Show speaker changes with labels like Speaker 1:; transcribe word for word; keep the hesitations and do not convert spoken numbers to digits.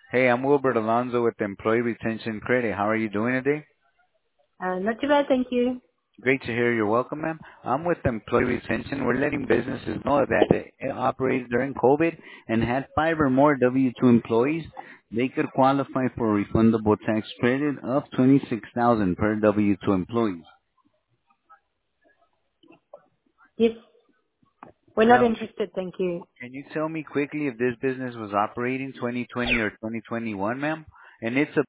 Speaker 1: Hey, I'm Wilbert Alonzo with Employee Retention Credit. How are you doing today?
Speaker 2: Uh, not too bad, thank you.
Speaker 1: Great to hear you're welcome, ma'am. I'm with Employee Retention. We're letting businesses know that they operated during COVID and had five or more W two employees. They could qualify for a refundable tax credit of twenty-six thousand dollars per W two employee.
Speaker 2: Yes, we're not
Speaker 1: Ma'am,
Speaker 2: interested, thank you.
Speaker 1: can you tell me quickly if this business was operating twenty twenty or twenty twenty-one, ma'am? And it's a